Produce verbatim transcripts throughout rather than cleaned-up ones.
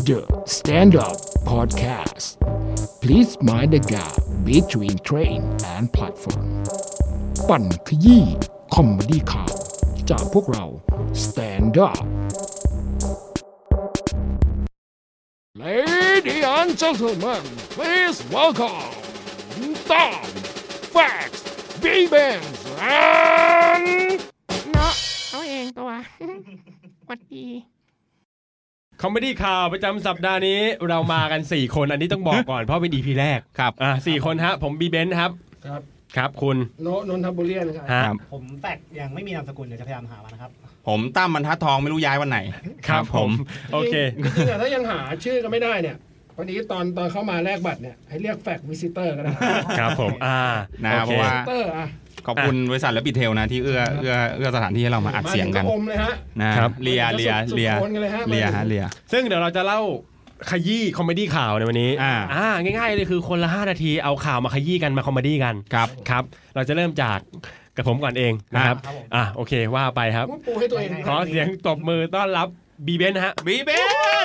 The Stand-Up Podcast. Please mind the gap between train and platform. ปั่นขยี้คอมเมดี้ข่าวจากพวกเรา Stand Up. Ladies and gentlemen, please welcome Tom, Fax, B-Bands, and เนาะเอาเองตัว สวัสดีคอมเมดี้ข่าวประจำสัปดาห์นี้เรามากันสี่คนอันนี้ต้องบอกก่อนเพราะเป็น อี พี แรกครับอ่าสี่คนฮะผมบีเบนซ์ครับครับครับคุณโนนนทบุรีนะครับผมแฟกยังไม่มีนามสกุลเดี๋ยวจะพยายามหามานะครับผมตั้มบรรทัดทองไม่รู้ย้ายวันไหนครับผมโอเคจริงๆถ้ายังหาชื่อกันไม่ได้เนี่ยวันนี้ตอนตอนเข้ามาแลกบัตรเนี่ยให้เรียกแฟกวิซิเตอร์ก็ได้ครับผมอ่านะเพราะว่าขอบคุณบริษัทและบิทเทลนะที่เอื้อเอื้อเอื้อสถานที่ให้เรามาอัดเสียงกันนะครับเลียเลียเลียเลียฮะเลียซึ่งเดี๋ยวเราจะเล่าขยี้คอมเมดี้ข่าวในวันนี้อ่าง่ายๆเลยคือคนละห้านาทีเอาข่าวมาขยี้กันมาคอมเมดี้กันครับครับเราจะเริ่มจากกับผมก่อนเองนะครับอ่าโอเคว่าไปครับขอเสียงตบมือต้อนรับบีเบนฮะบีเบน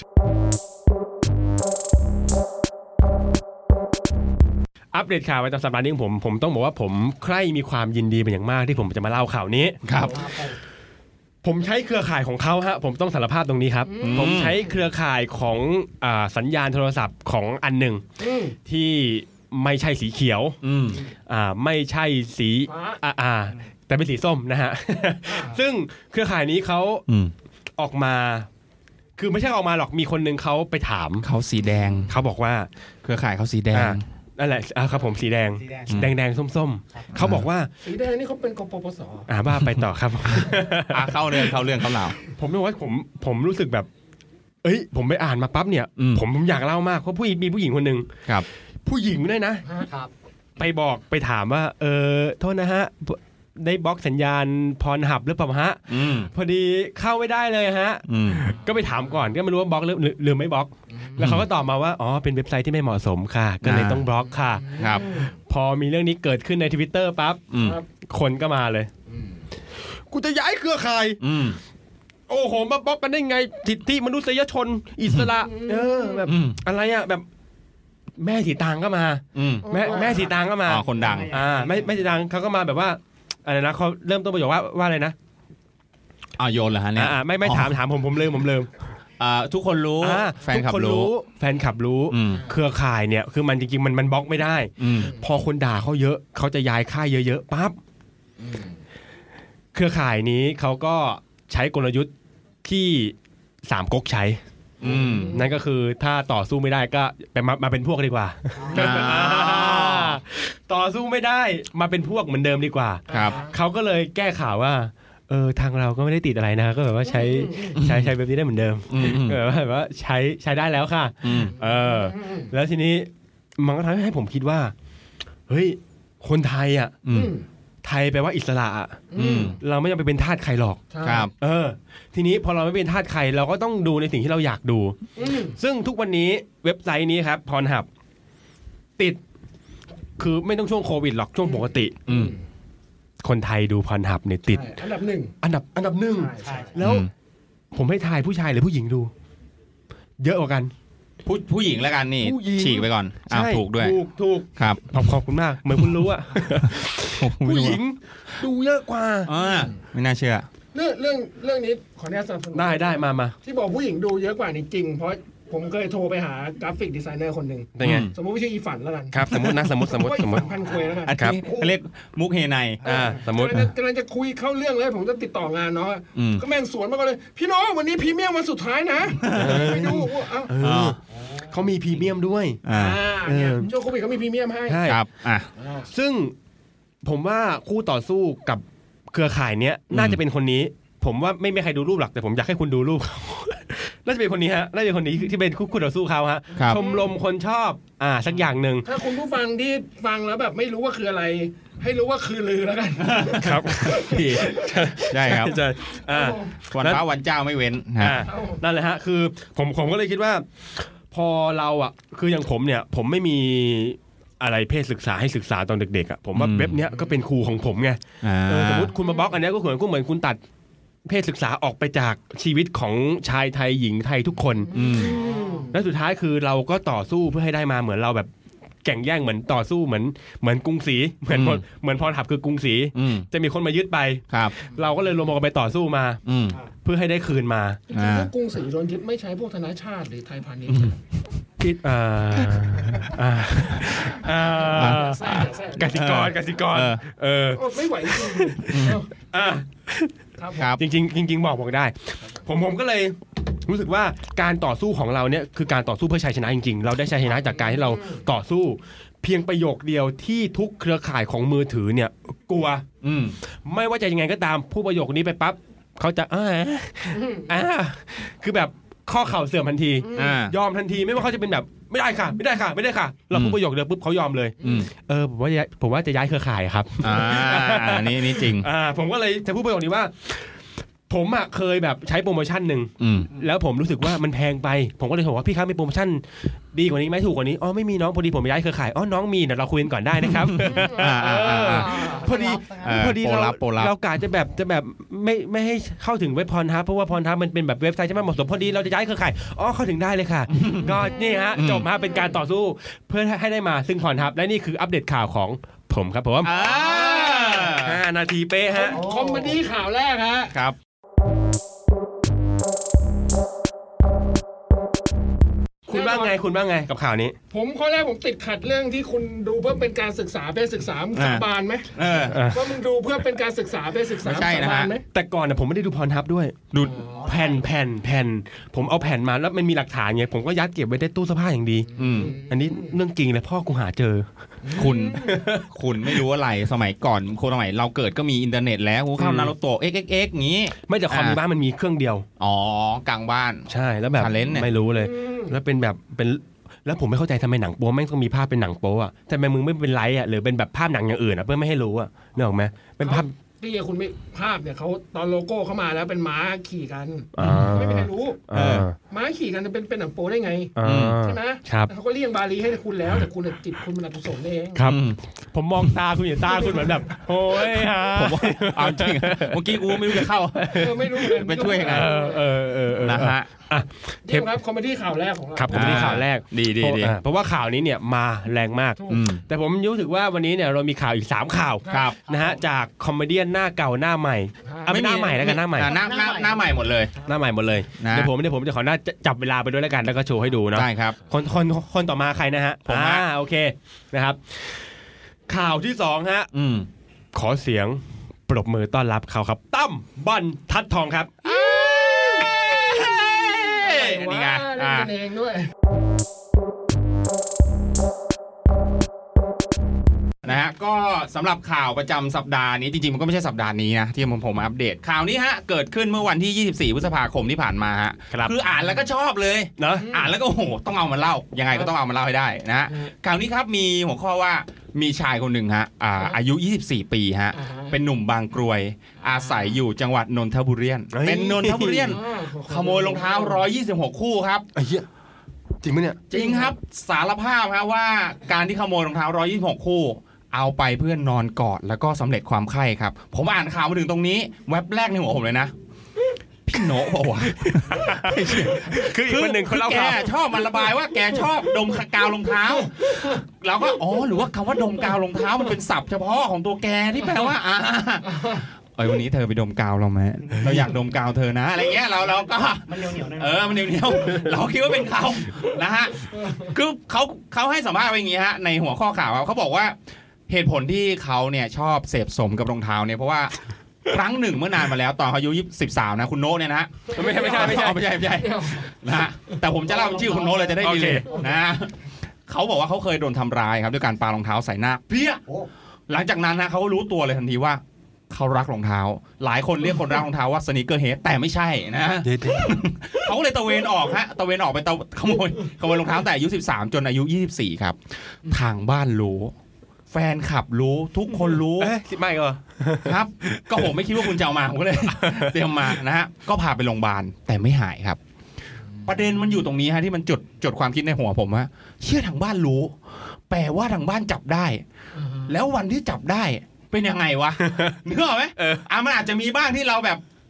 อัปเดตข่าวประจำสัปดาห์นี้ของผมผมต้องบอกว่าผมใคร่มีความยินดีเป็นอย่างมากที่ผมจะมาเล่าข่าวนี้ครับผมใช้เครือข่ายของเขาฮะผมต้องสารภาพตรงนี้ครับผมใช้เครือข่ายของอ่าสัญญาณโทรศัพท์ของอันหนึ่งที่ไม่ใช่สีเขียวอ่าไม่ใช่สีอ่าอ่าแต่เป็นสีส้มนะฮะซึ่งเครือข่ายนี้เขาออกมาคือไม่ใช่ออกมาหรอกมีคนนึงเขาไปถามเขาสีแดงเขาบอกว่าเครือข่ายเขาสีแดงนั่นแหละครับผมสีแดงแดงแดงส้มๆเขาบอกว่าสีแดงนี่เขาเป็นกปปสอ่าบ้าไปต่อครับอ่าเข้าเรื่องเข้าเรื่องเข้าเล่าผมบอกว่าผมผมรู้สึกแบบเอ้ยผมไปอ่านมาปั๊บเนี่ยผมผมอยากเล่ามากเพราะผู้มีผู้หญิงคนนึงครับผู้หญิงด้วยนะครับไปบอกไปถามว่าเออโทษนะฮะได้บล็อกสัญญาณพรหับหรือเปล่าฮะพอดีเข้าไม่ได้เลยฮะก็ไปถามก่อนก็ไม่รู้ว่าบล็อกหรือหรือไม่บล็อกแล้วเขาก็ตอบมาว่าอ๋อเป็นเว็บไซต์ที่ไม่เหมาะสมค่ะก็เลยต้องบล็อกค่ะครับพอมีเรื่องนี้เกิดขึ้นใน Twitter ปั๊บคนก็มาเลยกูจะย้ายเครือข่ายโอ้โหมาบล็อกกันได้ไงสิทธิมนุษยชนอิสระเออแบบอะไรอ่ะแบบแม่สีตางก็มาแม่แม่สีตางก็มาอ๋อคนดังอ่าแม่แม่สีตางเขาก็มาแบบว่าอะไรนะเขาเริ่มต้นประโยคว่าว่าอะไรนะอ่าโยนเหรอฮะเนี่ยอ่าไม่ไม่ถามถามผมผมเริ่มผมเริ่มอ่าทุกคนรู้แฟนคลับรู้แฟนคลับรู้เครือข่ายเนี่ยคือมันจริงๆมันมันบล็อกไม่ได้พอคนด่าเขาเยอะเขาจะย้ายค่ายเยอะๆปั๊บเครือข่ายนี้เขาก็ใช้กลยุทธ์ที่สามก๊กใช้นั่นก็คือถ้าต่อสู้ไม่ได้ก็ไปมามาเป็นพวกดีกว่าต่อสู้ไม่ได้มาเป็นพวกเหมือนเดิมดีกว่าเขาก็เลยแก้ข่าวว่าเออทางเราก็ไม่ได้ติดอะไรนะก็แบบว่าใช้ใช้ใช้แบบนี้ได้เหมือนเดิมแบบว่าใช้ใช้ได้แล้วค่ะเออแล้วทีนี้มันก็ทำให้ผมคิดว่าเฮ้ยคนไทยอ่ะไทยแปลว่าอิสระอ่ะเราไม่จำเป็นเป็นทาสใครหรอกครับเออทีนี้พอเราไม่เป็นทาสใครเราก็ต้องดูในสิ่งที่เราอยากดูซึ่งทุกวันนี้เว็บไซต์นี้ครับพรหับติดคือไม่ต้องช่วงโควิดหรอกช่วงปกติคนไทยดูพรหับเนี่ยติดอันดับหนึ่งอันดับอันดับหนึ่งแล้วผมให้ทายผู้ชายหรือผู้หญิงดูเยอะกว่ากันผู้ผู้หญิงแล้วกันนี่ฉีกไปก่อนอ้าวถูกด้วยถูกถูกครับขอบคุณมากเหมือนคุณรู้อะผู้หญิงดูเยอะกว่าอ่าไม่น่าเชื่อเรื่องเรื่องเรื่องนี้ขออนุญาตสนับสนุนได้ได้มามาที่บอกผู้หญิงดูเยอะกว่านี่จริงเพราะผมเคยโทรไปหากราฟิกดีไซเนอร์คนหนึ่งเป็นไงสมมติว่าชื่ออีฝันแล้วกันครับสมมตินะสมมติสมมติสมมติพันคุยแล้วกันครับเขาเรียกมุกเฮไนอ่าสมมติกำลังจะคุยเข้าเรื่องเลยผมจะติดต่องานเนาะก็แม่งสวนมาก็เลยพี่น้องวันนี้พรีเมียมวันสุดท้ายนะไปดูเอ้าเขามีพรีเมียมด้วยอ่าเนี่ยช่วงโควิดเขามีพรีเมียมให้ครับอ่ะซึ่งผมว่าคู่ต่อสู้กับเครือข่ายเนี้ยน่าจะเป็นคนนี้ผมว่าไม่มีใครดูรูปหรอกแต่ผมอยากให้คุณดูรูปเขาน่าจะเป็นคนนี้ฮะน่าจะเป็นคนนี้ที่เป็นคู่ต่อสู้เขาฮะชมรมคนชอบอ่าสักอย่างหนึ่งถ้าคุณผู้ฟังที่ฟังแล้วแบบไม่รู้ว่าคืออะไรให้รู้ว่าคือลือแล้วกันครับใช่ครับใช่อ่าวันฟ้าวันเจ้าไม่เว้นอ่านั่นแหละฮะคือผมผมก็เลยคิดว่าพอเราอ่ะคืออย่างผมเนี่ยผมไม่มีอะไรเพศศึกษาให้ศึกษาตอนเด็กๆอ่ะผมว่าเว็บเนี้ยก็เป็นครูของผมไงสมมติคุณมาบล็อกอันนี้ก็เหมือนคุณเหมือนคุณตัดเพศศึกษาออกไปจากชีวิตของชายไทยหญิงไทยทุกคนแล้วสุดท้ายคือเราก็ต่อสู้เพื่อให้ได้มาเหมือนเราแบบแข่งแย่งเหมือนต่อสู้เหมือนเหมือนกรุงศรีเหมือนเหมือนพรทับคือกรุงศรีจะมีคนมายึดไปเราก็เลยลงมาไปต่อสู้มาเพื่อให้ได้คืนมาจริงๆพวกกรุงศรีโดนยึดไม่ใช้พวกธนาชาติหรือไทยพาณิชย์คิดอ่าอ่าอ่ากสิกรกสิกรเออไม่ไหวจริงอ่าครับจริงๆจริงๆบอกบอกได้ผมผมก็เลยรู้สึกว่าการต่อสู้ของเราเนี่ยคือการต่อสู้เพื่อชัยชนะจริงๆเราได้ชัยชนะจากการที่เราต่อสู้เพียงประโยคเดียวที่ทุกเครือข่ายของมือถือเนี่ยกลัวไม่ว่าจะยังไงก็ตามผู้ประโยคนี้ไปปั๊บเขาจะอ่าอ่าคือแบบข้อเข่าเสื่อมทันทียอมทันทีไม่ว่าเขาจะเป็นแบบไม่ได้ค่ะไม่ได้ค่ะไม่ได้ค่ะเราพูดประโยคเดียวปุ๊บเขายอมเลยเออผมว่าผมว่าจะย้ายเครือข่ายครับอ่านี่นี่จริงอ่าผมก็เลยจะพูดประโยคนี้ว่าผมอ่ะเคยแบบใช้โปรโมชั่นหนึ่งแล้วผมรู้สึกว่ามันแพงไปผมก็เลยบอกว่าพี่ครับมีโปรโมชั่นดีกว่านี้ไหมถูกกว่านี้อ๋อไม่มีน้องพอดีผมย้ายเครือข่ายอ๋อน้องมีเดี๋ยวเราคุยกันก่อนได้นะครับพอดีพอดีเราเรากะจะแบบจะแบบไม่ไม่ให้เข้าถึงเว็บพรทับเพราะว่าพรทับมันเป็นแบบเว็บไซต์ใช่ไหมเหมาะสมพอดีเราจะย้ายเครือข่ายอ๋อเข้าถึงได้เลยค่ะก็นี่ฮะจบมาเป็นการต่อสู้เพื่อให้ได้มาซึ่งพรทับและนี่คืออัปเดตข่าวของผมครับผมห้านาทีเป๊ะฮะคอมเมดี้ข่าวแรกฮะครับคุณบ้างไงคุณบ้างไงกับข่าวนี้ผมข้อแรกผมติดขัดเรื่องที่คุณดูเพื่อเป็นการศึกษาเป็นศึกษาสาบานไหมเออว่ามึงดูเพื่อเป็นการศึกษาเป็นศึกษาสาบานไหมแต่ก่อนน่ะผมไม่ได้ดูพรทับด้วยดูแผ่นแผ่นแผ่นผมเอาแผ่นมาแล้วมันมีหลักฐานไงผมก็ยัดเก็บไว้ในตู้เสื้อผ้าอย่างดีอันนี้เรื่องจริงเลยพ่อกูหาเจอคุณคุณไม่รู้อะไรสมัยก่อนคนสมัยเราเกิดก็มีอินเทอร์เน็ตแล้วกูเข้านารูโตะ เอ็กซ์ เอ็กซ์ เอ็กซ์ งี้ไม่แต่คอมในบ้านมันมีเครื่องเดียวอ๋อกลางบ้านใช่แล้วแบบไม่รู้เลยแล้วเป็นแบบเป็นแล้วผมไม่เข้าใจทำไมหนังโป๊แม่งต้องมีภาพเป็นหนังโป๊อ่ะทำไมมึงไม่เป็นไลท์อ่ะหรือเป็นแบบภาพหนังอย่างอื่นอ่ะเพื่อไม่ให้รู้อ่ะนึกออกไหมเป็นภาพที่คุณไม่ภาพเนี่ยเขาตอนโลโก้เข้ามาแล้วเป็นม้าขี่กันไม่มีใครรู้ม้าขี่กันจะเป็นเป็นหนังโป๊ได้ไงใช่ไหมเขาก็เรียงบาลีให้คุณแล้วแต่คุณจิตคุณมันอกุศลเองครับผมมองตาคุณอย่างตาคุณเหมือนแบบโอ้ยฮะผมเอาจริงเมื่อกี้กูไม่รู้จะเข้าไม่รู้ไปช่วยยังไงเออเออนะฮะอ่ะเทปครับคอมเมดี้ข่าวแรกของเราครับคอมเมดี้ข่าวแรกดีดีดีเพราะว่าข่าวนี้เนี่ยมาแรงมากแต่ผมรู้สึกว่าวันนี้เนี่ยเรามีข่าวอีกสามข่าวนะฮะจากคอมเมดี้หน้าเก่าหน้าใหม่ไม่หน้าใหม่แล้วกันหน้าใหม่หน้าหน้าหน้าใหม่หมดเลยหน้าใหม่หมดเลยเดี๋ยวผมเดี๋ยวผมจะขอหน้าจับเวลาไปด้วยแล้วกันแล้วก็โชว์ให้ดูเนาะได้ครับคนคนคนต่อมาใครนะฮะผมอ่าโอเคนะครับข่าวที่สองฮะขอเสียงปรบมือต้อนรับเขาครับตั้มบรรทัดทองครับนี่ไงอ่าเองด้วยนะฮะก็สำหรับข่าวประจำสัปดาห์นี้จริงๆมันก็ไม่ใช่สัปดาห์นี้นะที่ผมผมมาอัปเดตข่าวนี้ฮะเกิดขึ้นเมื่อวันที่ยี่สิบสี่พฤษภาคมที่ผ่านมาฮะคืออ่านแล้วก็ชอบเลยเนาะอ่านแล้วก็โอ้โหต้องเอามาเล่ายังไงก็ต้องเอามาเล่าให้ได้นะฮะข่าวนี้ครับมีหัวข้อว่ามีชายคนหนึ่งฮะอ่าอายุยี่สิบสี่ปีฮะเป็นหนุ่มบางกรวยอาศัยอยู่จังหวัดนนทบุรีเป็นนนทบุรีขโมยรองเท้าหนึ่งร้อยยี่สิบหกคู่ครับไอ้เหี้ยจริงมั้ยเนี่ยจริงครับสารภาพครับว่าการที่ขโมยรองเท้าหนึ่งร้อยยี่สิบหกคู่เอาไปเพื่อนนอนกอดแล้วก็สำเร็จความใคร่ครับผมอ่านข่าวมาถึงตรงนี้แว็บแรกในหัวผมเลยนะพี่โน้บอกว่าคืออีกคนหนึ่งเขาเล่าแกชอบมันระบายว่าแกชอบดมกาวรองเท้าเราก็อ๋อหรือว่าคำว่าดมกาวรองเท้ามันเป็นศัพท์เฉพาะของตัวแกที่แปลว่าอ่าเอ้ยวันนี้เธอไปดมกาวเราไหมเราอยากดมกาวเธอนะอะไรเงี้ยเราเราก็มันเหนียวเหนียวเออมันเหนียวเหนียวเราคิดว่าเป็นเขานะฮะคือเขาเขาให้สัมภาษณ์ไว้อย่างงี้ฮะในหัวข้อข่าวเขาบอกว่าเหตุผลที่เขาเนี่ยชอบเสพสมกับรองเท้าเนี่ยเพราะว่าครั้งหนึ่งเมื่อนานมาแล้วตอนเขาอายุสิบสามนะคุณโน้เนี่ยนะไม่ใช่ไม่ใช่ไม่ใช่ไม่ใช่ไม่ใช่นะฮะแต่ผมจะเล่าชื่อคุณโน้เลยจะได้ดีเลยนะเขาบอกว่าเขาเคยโดนทำร้ายครับด้วยการปารองเท้าใส่หน้าเพี้ยหลังจากนั้นนะเขารู้ตัวเลยทันทีว่าเขารักรองเท้าหลายคนเรียกคนรักรองเท้าว่าสนีกเกอร์เฮดแต่ไม่ใช่นะเขาเลยตะเวนออกฮะตะเวนออกไปขโมยขโมยรองเท้าแต่อายุสิบสามจนอายุยี่สิบสี่ครับทางบ้านรู้แฟนขับรู้ทุกคนรู้ไม่ก็ครับก็ผมไม่คิดว่าคุณจะเอามาผมก็เลยเตรียมมานะฮะก็พาไปโรงพยาบาลแต่ไม่หายครับประเด็นมันอยู่ตรงนี้ฮะที่มันจดจดความคิดในหัวผมว่าเชื่อทางบ้านรู้แปลว่าทางบ้านจับได้แล้ววันที่จับได้เป็นยังไงวะนึกออกไหมอ่ะมันอาจจะมีบ้างที่เราแบบ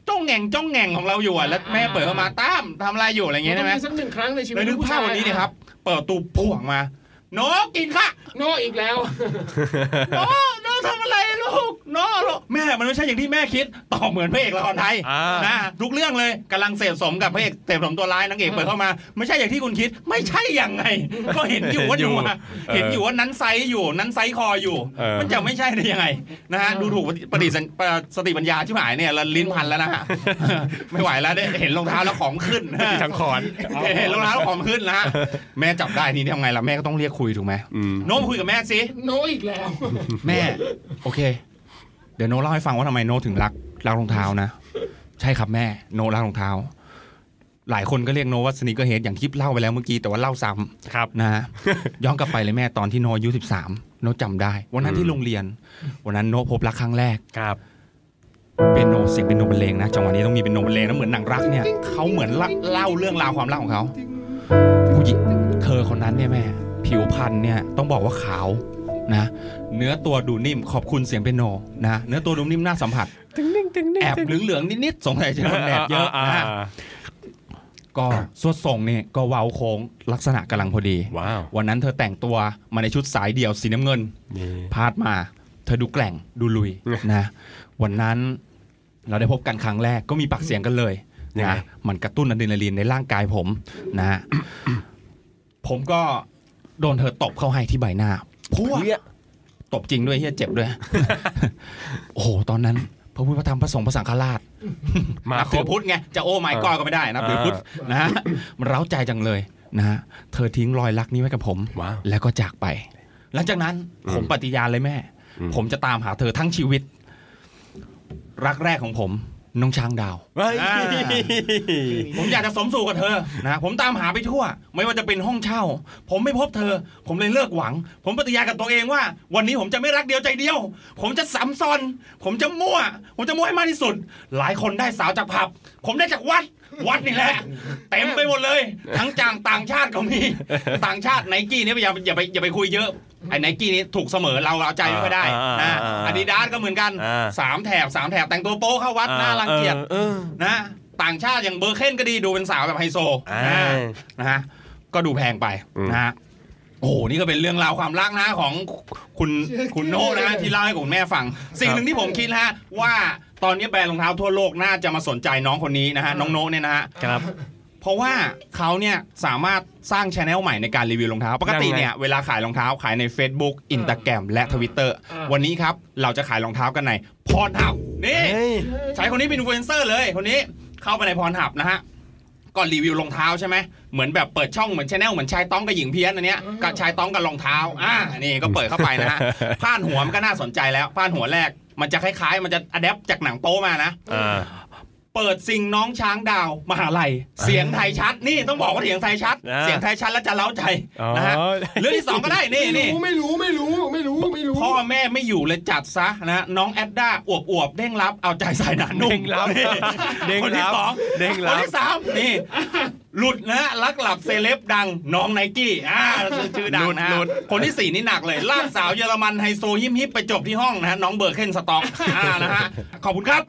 จ้องแง่งจ้องแง่งของเราอยู่อ่ะแล้วแม่เปิดเข้ามาตั้มทำอะไรอยู่อะไรเงี้ยใช่ไหมสักหนึ่งครั้งในชีวิตเลยนึกภาพวันนี้นะครับเปิดตูพ่วงมาโนกินค่ะโน่อีกแล้วโนโนทำอะไรลูกโนแม่มันไม่ใช่อย่างที่แม่คิดตอบเหมือนพระเอกละครไทยนะทุกเรื่องเลยกำลังเสพสมกับพระเอกเสพสมตัวร้ายนางเอกเปิดเข้ามาไม่ใช่อย่างที่คุณคิดไม่ใช่อย่างไงก็เห็นอยู่ว่าอยู่เห็นอยู่ว่านั้นไซส์อยู่นั้นไซส์คออยู่มันจะไม่ใช่ได้ยังไงนะฮะดูถูกปฏิสติปัญญาที่หมายเนี่ยลิ้นพันแล้วนะฮะไม่ไหวแล้วได้เห็นรองเท้าแล้วของขึ้นทั้งคอนเห็นรองเท้าแล้วของขึ้นนะแม่จับได้นี่ทำไงล่ะแม่ก็ต้องเรียกคุยถูกไหมโน้มคุยกับแม่สิโนอีกแล้วแม่โอเคเดี๋ยวโน้เล่าให้ฟังว่าทำไมโน้ถึงรักรักรองเท้านะใช่ครับแม่โน้รักรองเท้าหลายคนก็เรียกโน้ว่าสนิเกอร์เฮดอย่างที่เล่าไปแล้วเมื่อกี้แต่ว่าเล่าซ้ำครับนะย้อนกลับไปเลยแม่ตอนที่โน้อายุสิบสามโน้จำได้วันนั้นที่โรงเรียนวันนั้นโน้พบรักครั้งแรกครับเป็นโนเสียงเป็นโนบรรเลงนะจังหวะนี้ต้องมีเป็นโนบรรเลงนะเหมือนหนังรักเนี่ยเขาเหมือนเล่าเรื่องราวความรักของเขาผู้หญิงเธอคนนั้นเนี่ยแม่ผิวพรรณเนี่ยต้องบอกว่าขาวนะเนื้อตัวดูนิ่มขอบคุณเสียงเปียโนนะเนื้อตัวดูนิ่มน่าสัมผัสแอบเหลืองๆนิดๆสงสัยจะโดนแดดเยอะนะก็สวดทรงเนี่ยก็เว้าโค้งลักษณะกำลังพอดีวันนั้นเธอแต่งตัวมาในชุดสายเดี่ยวสีน้ำเงินพาดมาเธอดูแกร่งดูลุยนะวันนั้นเราได้พบกันครั้งแรกก็มีปากเสียงกันเลยนะมันกระตุ้นอะดรีนาลีนในร่างกายผมนะ ผมก็โดนเธอตบเข้าให้ที่ใบหน้าพัวตบจริงด้วยเฮียเจ็บด้วย โอ้โหตอนนั้นพระพุทธพระธรรมพระสงฆ์พระสังฆราชมาถือพุทธไงจะโอ้ไม่ก้อยก็ไม่ได้นะถือพุทธนะฮะมันเร้าใจจังเลยนะฮะเธอทิ้งรอยรักนี้ไว้กับผมแล้วก็จากไปหลังจากนั้นผมปฏิญาณเลยแม่ผมจะตามหาเธอทั้งชีวิตรักแรกของผมน้องช้างดาวผมอยากจะสมสู่กับเธอนะผมตามหาไปทั่วไม่ว่าจะเป็นห้องเช่าผมไม่พบเธอผมเลยเลิกหวังผมปฏิญาณกับตัวเองว่าวันนี้ผมจะไม่รักเดียวใจเดียวผมจะซ้ำซ้อนผมจะมั่วผมจะมั่วให้มากที่สุดหลายคนได้สาวจากผับผมได้จากวัดวัดนี่แหละเต็มไปหมดเลยทั้งจางต่างชาติก็มีต่างชาติไนกี้นี่อย่าอย่าไปอย่าไปคุยเยอะไอ้ไนกี้นี่ถูกเสมอเราเอาใจไม่ได้นะอาดิดาสก็เหมือนกันสามแถบสามแถบแต่งตัวโป๊เข้าวัดน่ารังเกียจนะต่างชาติอย่างเบอร์เคนก็ดีดูเป็นสาวแบบไฮโซนะฮะก็ดูแพงไปนะฮะโอ้โหนี่ก็เป็นเรื่องราวความรักนะของคุณคุณโน่นะที่เล่าให้คุณแม่ฟังสิ่งหนึ่งที่ผมคิดฮะว่าตอนนี้แบรนด์รองเท้าทั่วโลกน่าจะมาสนใจน้องคนนี้นะฮะน้องโน่เนี่ยนะฮะครับเพราะว่าเขาเนี่ยสามารถสร้าง channel ใหม่ในการรีวิวรองเท้าปกติเนี่ยเวลาขายรองเท้าขายใน Facebook Instagram และ Twitter วันนี้ครับเราจะขายรองเท้ากันใน Pornhub นี่ใช้คนนี้เป็นอินฟลูเอนเซอร์เลยคนนี้เข้าไปใน Pornhub นะฮะก่อนรีวิวรองเท้าใช่ไหมเหมือนแบบเปิดช่องเหมือน channel เหมือนชายต้องกับหญิงเพี้ยนอันเนี้ยกับชายต้องกับรองเท้าอ่านี่ก็เปิดเข้าไปนะฮะพาดหัวมันก็น่าสนใจแล้วพาดหัวแรกมันจะคล้ายๆมันจะอะแดปจากหนังโป๊มานะเปิดซิงน้องช้างดาวมหาลัยเสียงไทยชัดนี่ต้องบอกว่าเสียงไทยชัดเสียงไทยชัดแล้วจะเล้าใจนะฮะเรื่องที่สองก็ได้นี่นี่ไม่รู้ไม่รู้ไม่รู้ไม่รู้พ่อแม่ไม่อยู่เลยจัดซะนะน้องแอดด้าอวบอวบเด้งรับเอาใจใส่หนานุ่มคนที่สองคนที่สามนี่หลุดนะลักหลับเซเลบดังน้องไนกี้อ่าชื่อดังนะคนที่สี่นี่หนักเลยลากสาวเยอรมันไฮโซฮิมฮิปไปจบที่ห้องนะฮะน้องเบอร์เคนสต็อกอ่านะฮะขอบคุณครับ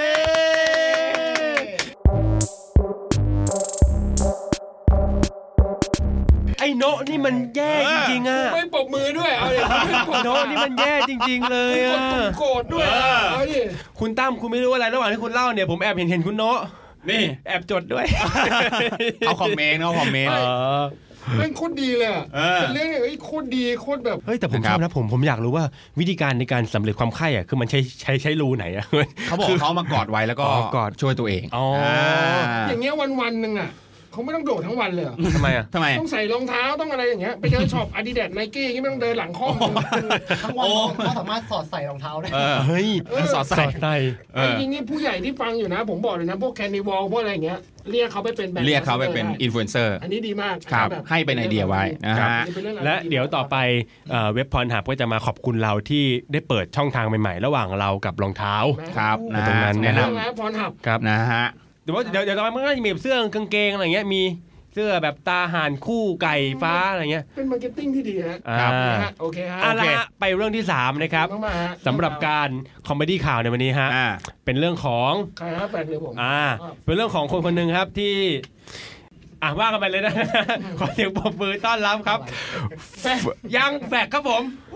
ไอ้โนนี่มันแย่จริงๆอ่ะไม่ปรบมือด้วยเอาดิโนนี่มันแย่จริงๆเลยอ่ะโกรธด้วยเอาดิคุณตั้มคุณไม่รู้อะไรระหว่างที่คุณเล่าเนี่ยผมแอบเห็นเห็นคุณโนนี่แอบจดด้วยเขาคอมเมนต์เขาคอมเมนต์เรื่องโคตรดีเลยเป็นเรื่องไอ้โคตรดีโคตรแบบเฮ้ยแต่ผมชอบนะผมผมอยากรู้ว่าวิธีการในการสำเร็จความใคร่อ่ะคือมันใช้ใช้ใช้รูไหนอ่ะเขาบอกเขามากอดไว้แล้วก็กอดช่วยตัวเองอ๋ออย่างเงี้ยวันวันหนึ่งอ่ะเขาไม่ต้องโดดทั้งวันเลยทำไมอ่ะทำไมต้องใส่รองเท้าต้องอะไรอย่างเงี้ยไปเจอช็อป Adidas Nike อย่างงี้ไม่ต้องเดินหลังข้อมือทั้งวันเขาสามารถสอดใส่รองเท้าได้เฮ้ยสอดใส่ได้จริงๆนี่ผู้ใหญ่ที่ฟังอยู่นะผมบอกเลยนะพวกแคนนิวอลพวกอะไรอย่างเงี้ยเรียกเขาไปเป็นแบรนด์เรียกเขาไปเป็นอินฟลูเอนเซอร์อันนี้ดีมากครับให้เป็นไอเดียไว้นะฮะและเดี๋ยวต่อไปเว็บพรหับก็จะมาขอบคุณเราที่ได้เปิดช่องทางใหม่ๆระหว่างเรากับรองเท้าครับตรงนั้นแนะนำพรหับครับนะฮะเดี๋ยวเดี๋ยวเดี๋ยวต่อไปมันก็จะมีเสื้อกางเกงอะไรเงี้ยมีเสื้อแบบตาห่านคู่ไก่ฟ้าอะไรเงี้ยเป็นมาร์เก็ตติ้งที่ดีฮะครับนะฮะโอเคฮะเอาละฮะไปเรื่องที่สามนะครับมาฮะสำหรับการคอมเมดี้ข่าวในวันนี้ฮะอ่าเป็นเรื่องของใครฮะแฟนหรือผมอ่าเป็นเรื่องของคนคนหนึ่งครับที่อ่ะว่ากันไปเลยนะ ขอเสียงปรบมือต้อนรับครับยังแฝกครับผม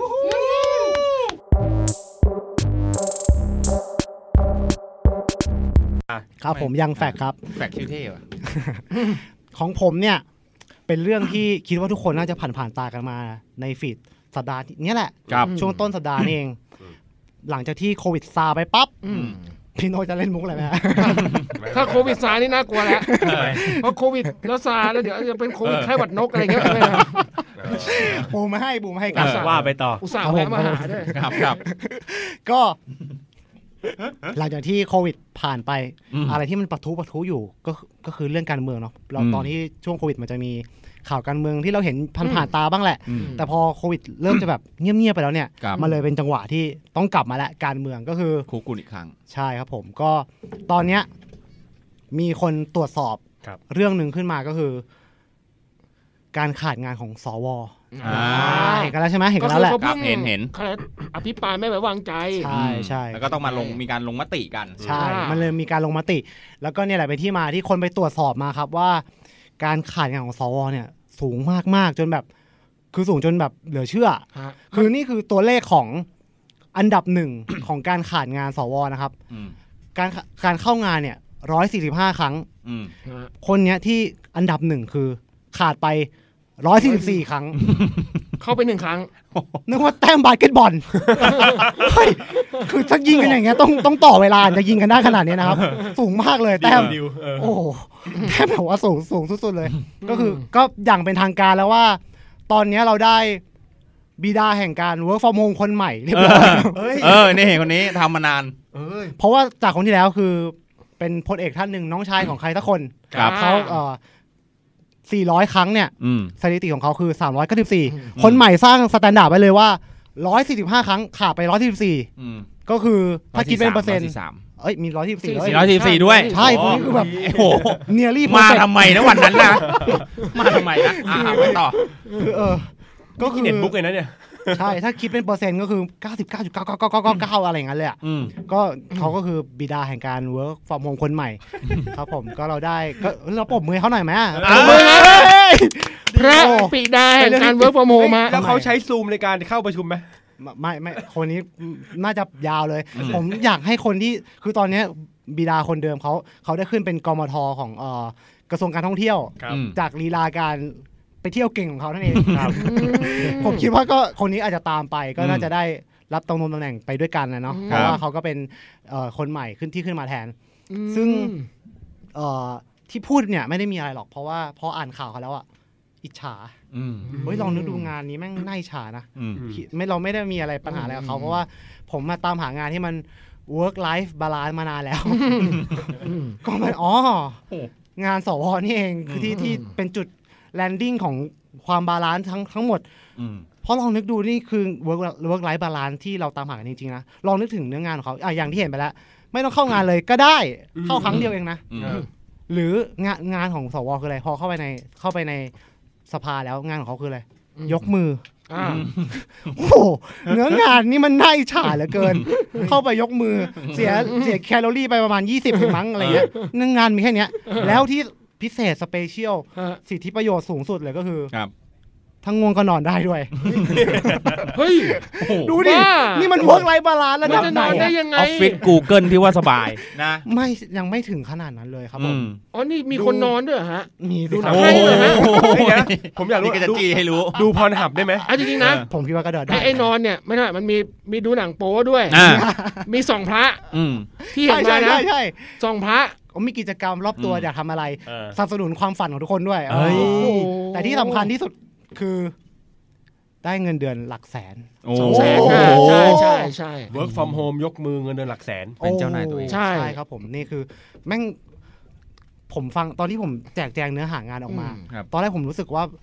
ครับผมยังแฟกครับแฟกชื่อเท่ว่ะของผมเนี่ยเป็นเรื่องที่คิดว่าทุกคนน่าจะผ่านผ่านตากันมาในฟีดสัปดาห์นี้แหละครับช่วงต้นสัปดาห์นี่เอง หลังจากที่โควิดซาไปปั๊บพี่โนจะเล่นมุกอะไรไหมถ้าโควิดซานี่น่ากลัวแล้วเพราะโควิดแล้วซาแล้วเดี๋ยวจะเป็นโควิดไข้หวัดนกอะไรเงี้ยปูมาให้ปูมาให้กันว่าไปต่ออุตส่าห์แวะมาหาด้วยครับครับก็หลังจากที่โควิดผ่านไปอะไรที่มันปะทุปะทุอยู่ก็ก็คือเรื่องการเมืองเนาะเราตอนที่ช่วงโควิดมันจะมีข่าวการเมืองที่เราเห็นผ่านผ่านตาบ้างแหละแต่พอโควิดเริ่มจะแบบเงียบๆไปแล้วเนี่ยมันเลยเป็นจังหวะที่ต้องกลับมาแล้วการเมืองก็คือคุกุนอีกครั้งใช่ครับผมก็ตอนเนี้ยมีคนตรวจสอบเรื่องหนึ่งขึ้นมาก็คือ การขาดงานของสวเห็นกันแล้วใช่ไหมเห็นกันแล้วแหละเห็นเห็นอภิปรายไม่ไว้วางใจใช่ใช่แล้วก็ต้องมาลงมีการลงมติกันใช่มันเลยมีการลงมติแล้วก็เนี่ยแหละเป็นที่มาที่คนไปตรวจสอบมาครับว่าการขาดงานของสวเนี่ยสูงมากๆจนแบบคือสูงจนแบบเหลือเชื่อคือนี่คือตัวเลขของอันดับหนึ่งของการขาดงานสวนะครับการการเข้างานเนี่ยร้อยสี่สิบห้าครั้งคนเนี้ยที่อันดับหนึ่งคือขาดไปร้อยสี่สิบสี่ครั้งเข้าไปหนึ่งครั้งนึกว่าแต้มบาสเกตบอลเฮ้ยคือถ้ายิงกันอย่างเงี้ยต้องต้องต่อเวลาจะยิงกันได้ขนาดนี้นะครับสูงมากเลยแต้มโอ้แต้มแบบว่าสูงสูงสุดๆเลยก็คือก็อย่างเป็นทางการแล้วว่าตอนนี้เราได้บิดาแห่งการ work from home คนใหม่เรียบร้อยเออนี่เห็นคนนี้ทำมานานเพราะว่าจากคนที่แล้วคือเป็นพลเอกท่านหนึ่งน้องชายของใครสักคนเขาเอ่อสี่ร้อยครั้งเนี่ยสถิติของเขาคือสามร้อยเก้าสิบสี่คนใหม่สร้างสแตนดาร์ดไปเลยว่าหนึ่งร้อยสี่สิบห้าครั้งขาดไปหนึ่งร้อยสี่สิบสี่ก็คือถ้าคิดเป็นเปอร์เซ็นต์เอ้ยมีหนึ่งร้อยสี่สิบสี่สี่ร้อยสี่สิบสี่ด้วยใช่คนนี้คือแบบโอ้โหเนียรี่มาทำไมนะวันนั้นนะมาทำไมนะอ่าไปต่อคือเออก็คือเน็ตบุ๊กเลยนะเนี่ยใช่ถ้าคิดเป็นเปอร์เซ็นต์ก็คือ เก้าสิบเก้าจุดเก้าเก้าเก้าเก้าเก้า อะไรอย่างนั้นเลยอ่ะก็เขาก็คือบิดาแห่งการ work from home คนใหม่ครับผมก็เราได้ก็เราปรบมือเขาหน่อยไหมพระบิดาแห่งการ work from home มาแล้วเขาใช้ซูมในการเข้าประชุมไหมไม่ไม่คนนี้น่าจะยาวเลยผมอยากให้คนที่คือตอนนี้บิดาคนเดิมเขาเขาได้ขึ้นเป็นกมทของเอ่อกระทรวงการท่องเที่ยวจากลีลาการไปเที่ยวเก่งของเขานั่นเองครับผมคิดว่าก็คนนี้อาจจะตามไปก็น่าจะได้รับตำแหน่งไปด้วยกันนะเนาะเพราะว่าเขาก็เป็นคนใหม่ขึ้นที่ขึ้นมาแทนซึ่งที่พูดเนี่ยไม่ได้มีอะไรหรอกเพราะว่าพออ่านข่าวเขาแล้วอ่ะอิจฉาเฮ้ยลองนึกดูงานนี้แม่งน่าอิจฉานะไม่เราไม่ได้มีอะไรปัญหาอะไรกับเขาเพราะว่าผมมาตามหางานที่มัน work life balance มานานแล้วก็มันอ๋องานสวนี่เองคือที่ที่เป็นจุดแลนดิ้งของความบาลานซ์ทั้งทั้งหมดเพราะลองนึกดูนี่คือ work work life balance ที่เราตามหากันจริงๆนะลองนึกถึงเนื้องานของเขาอ่ะอย่างที่เห็นไปแล้วไม่ต้องเข้างานเลยก็ได้เข้าครั้งเดียวเองนะหรืองานงานของสวคืออะไรพอเข้าไปในเข้าไปในสภาแล้วงานของเขาคืออะไรยกมือโอ้เนื้องานนี่มันน่าอิจฉาเหลือเกินเข้าไปยกมือเสียเสียแคลอรี่ไปประมาณยี่สิบมั้งอะไรเงี้ยเนื้องานมีแค่นี้แล้วที่พิเศษสเปเชียลสิทธิประโยชน์สูงสุดเลยก็คือทั้งง่วงก็นอนได้ด้วยเฮ้ยดูดินี่มันเวิร์กไลฟ์บาลานซ์แล้วจะนอนได้ยังไงออฟฟิศ Google ที่ว่าสบายนะไม่ยังไม่ถึงขนาดนั้นเลยครับผมอ๋อนี่มีคนนอนด้วยฮะมีดูหนังให้เลยนะผมอยากรู้จะจี้ให้รู้ดูพรหับได้ไหมอ่ะจริงๆนะผมคิดว่าก็ได้ไอ้นอนเนี่ยไม่ได้มันมีมีดูหนังโป๊ด้วยมีส่องพระที่เห็นมานะส่องพระมีกิจกรรมรอบตัวอยากทำอะไรสนับสนุนความฝันของทุกคนด้วยแต่ที่สำคัญที่สุดคือได้เงินเดือนหลักแสนสองแสนใช่ใช่ใช่ work from home ยกมือเงินเดือนหลักแสนเป็นเจ้านายตัวเองใช่ครับผมนี่คือแม่งผมฟังตอนที่ผมแจกแจงเนื้อหางานออกมาตอนแรกผมรู้สึกว่า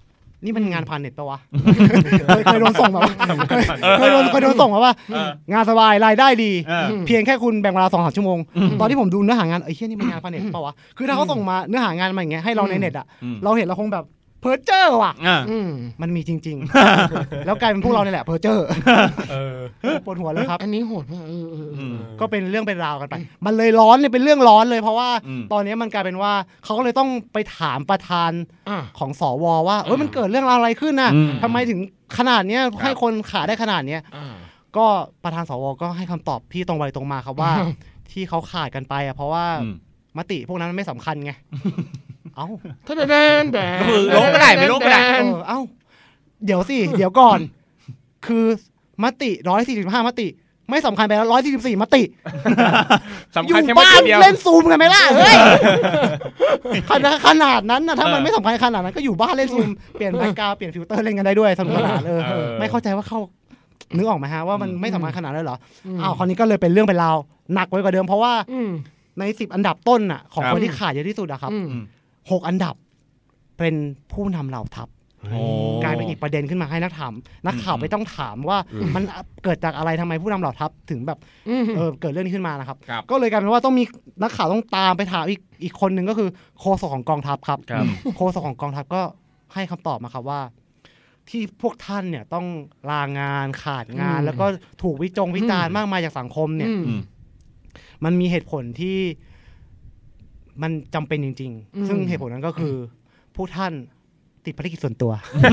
นี่มันงานผ่านเน็ตปะวะเคยเคยโดนส่งมาว่าเคยโดนเคยโดนส่งมาว่างานสบายรายได้ดีเพียงแค่คุณแบ่งเวลาสองสามชั่วโมงตอนที่ผมดูเนื้อหางานไอ้เหี้ยนี่มันงานผ่านเน็ตปะวะคือถ้าเขาส่งมาเนื้อหางานมาอย่างเงี้ยให้เราในเน็ตอ่ะเราเห็นเราคงแบบเพอร์เจอร์ว่ะมันมีจริงๆแล้วกลายเป็นพวกเราเนี่ยแหละเพอร์เจอร์ปวดหัวเลยครับอันนี้โหดมากก็เป็นเรื่องเป็นราวกันไปมันเลยร้อนเนี่ยเป็นเรื่องร้อนเลยเพราะว่าตอนนี้มันกลายเป็นว่าเขาก็เลยต้องไปถามประธานของสวว่าเออมันเกิดเรื่องอะไรขึ้นน่ะทำไมถึงขนาดเนี้ยให้คนขาได้ขนาดเนี้ยก็ประธานสวก็ให้คำตอบที่ตรงไปตรงมาครับว่าที่เขาขาดกันไปอ่ะเพราะว่ามติพวกนั้นมันไม่สำคัญไงเอ้าถ้าแดนแดนคือลบก็ได้ไม่ลบก็ได้เอ้าเดี๋ยวสิเดี๋ยวก่อนคือมติหนึ่งร้อยสี่สิบห้ามติไม่สำคัญไปแล้วหนึ่งร้อยสี่สิบสี่มติอยู่บ้านเล่นซูมกันไหมล่ะเฮ้ยขนาดนั้นนะถ้ามันไม่สำคัญขนาดนั้นก็อยู่บ้านเล่นซูมเปลี่ยนแบ็คกราวด์เปลี่ยนฟิลเตอร์เล่นกันได้ด้วยสนุกสนานเออไม่เข้าใจว่าเข้านึกออกไหมฮะว่ามันไม่สำคัญขนาดนั้นเหรออ้าวคราวนี้ก็เลยเป็นเรื่องเป็นราวหนักไว้กว่าเดิมเพราะว่าในสิบอันดับต้นน่ะของคนที่ขาดเยอะที่สุดอะครับหกอันดับเป็นผู้นำเหล่าทัพกลายเป็นอีกประเด็นขึ้นมาให้นักถามนักข่าวไม่ต้องถามว่ามันเกิดจากอะไรทำไมผู้นำเหล่าทัพถึงแบบเออเกิดเรื่องนี้ขึ้นมานะครับก็เลยกลายเป็นว่าต้องมีนักข่าวต้องตามไปถามอีกอีกคนหนึ่งก็คือโฆษกของกองทัพครับโฆษกของกองทัพก็ให้คำตอบมาครับว่าที่พวกท่านเนี่ยต้องลางานขาดงานแล้วก็ถูกวิจงวิจารณ์มากมายจากสังคมเนี่ยมันมีเหตุผลที่มันจำเป็นจริงๆซึ่งเหตุผลนั้นก็คือพวกท่านติดภารกิจส่วนตัว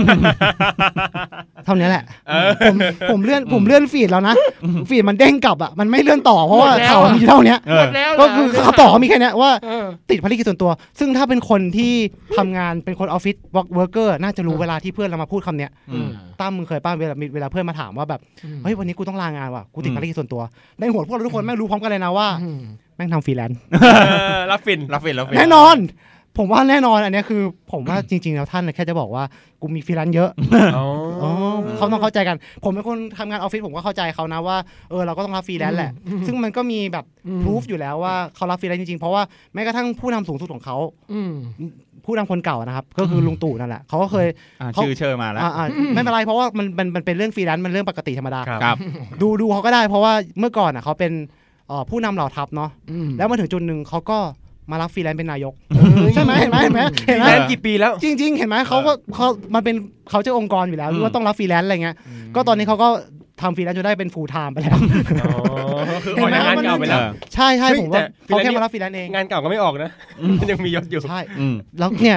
เท่านี้แหละผมผมเลื่อนผมเลื่อนฟีดแล้วนะฟีดมันเด้งกลับอ่ะมันไม่เลื่อนต่อเพราะว่าข่าวมันมีเท่านี้ก็คือเขาต่อมีแค่นี้ว่าติดภารกิจส่วนตัวซึ่งถ้าเป็นคนที่ทำงานเป็นคนออฟฟิศเวิร์กเกอร์น่าจะรู้เวลาที่เพื่อนเรามาพูดคำเนี้ยตั้มมึงเคยป้าเวลาเวลาเพื่อนมาถามว่าแบบเฮ้ยวันนี้กูต้องลางานว่ะกูติดภารกิจส่วนตัวในหัวพวกเราทุกคนแม่งรู้พร้อมกันเลยนะว่าแม่งทำฟรีแลนซ์รับฟินรับฟินรับฟินแน่นอนผมว่าแน่นอนอันนี้คือผมว่าจริงๆแล้วท่านแค่จะบอกว่ากูมีฟรีแลนซ์เยอะอ๋อเขาต้องเข้าใจกันผมเป็นคนทำงานออฟฟิศผมก็เข้าใจเขานะว่าเออเราก็ต้องรับฟรีแลนซ์แหละซึ่งมันก็มีแบบพิสูจอยู่แล้วว่าเขารับฟรีแลนซ์จริงๆเพราะว่าแม้กระทั่งผู้นำสูงสุดของเขาผู้นำคนเก่านะครับก็คือลุงตู่นั่นแหละเขาก็เคยชื่อเชิญมาแล้วไม่เป็นไรเพราะว่ามันมันเป็นเรื่องฟรีแลนซ์มันเรื่องปกติธรรมดาดูดูเขาก็ได้เพราะว่าเมื่อก่อนอ่ะเขาเป็นผู้นำเหล่าทัพเนาะแล้วมาถึงจุดหนึ่งเขาก็มารับฟรีแลนซ์เป็นนายกใช่ไหมเห็นไหมเห็นไหมเห็นไหมกี่ปีแล้วจริงๆเห็นไหมเขาก็เขามันเป็นเขาเจ้าองค์กรอยู่แล้วว่าต้องรับฟรีแลนซ์อะไรเงี้ยก็ตอนนี้เขาก็ทำฟรีแลนซ์จนได้เป็น full time ไปแล้วคือออกงานเก่าไปแล้วใช่ใช่ผมว่าเขาแค่มารับฟรีแลนซ์เองงานเก่าก็ไม่ออกนะยังมียศอยู่ใช่แล้วเนี่ย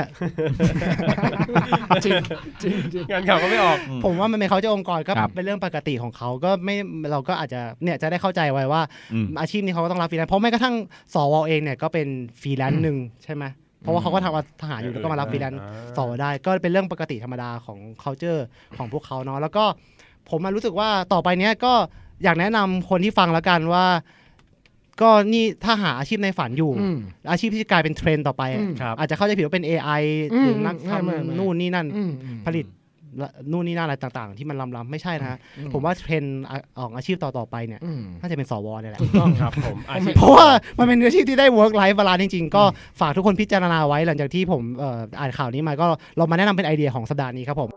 จริงจริงงานเก่าก็ไม่ออกผมว่ามันเป็นเขาเจ้าองค์กรก็เป็นเรื่องปกติของเขาก็ไม่เราก็อาจจะเนี่ยจะได้เข้าใจไว้ว่าอาชีพนี้เขาก็ต้องรับฟรีแลนซ์เพราะแม้กระทั่งสวเองเนี่ยก็เป็นฟรีแลนซ์หนึ่งใช่ไหมเพราะว่าเขาก็ทำทหารอยู่แล้วก็มารับฟรีแลนซ์ต่อได้ก็เป็นเรื่องปกติธรรมดาของ culture ของพวกเขาเนาะแล้วก็ผมมารู้สึกว่าต่อไปเนี้ยก็อยากแนะนำคนที่ฟังแล้วกันว่าก็นี่ถ้าหาอาชีพในฝันอยู่อาชีพที่จะกลายเป็นเทรนด์ต่อไปอาจจะเข้าใจผิดว่าเป็น เอ ไอ หรือนักทำนู่นนี่นั่นผลิตนู่นนี่นั่นอะไรต่างๆที่มันล้ำๆไม่ใช่นะผมว่าเทรนด์ของอาชีพต่อๆไปเนี่ยน่าจะเป็นสวเนี่ยแหละถูกต้องครับผมเพราะว่ามันเป็นอาชีพที่ได้ work life balance จริงๆก็ฝากทุกคนพิจารณาไว้หลังจากที่ผมอ่านข่าวนี้มาก็เรามาแนะนำเป็นไอเดียของสัปดาห์นี้ครับผม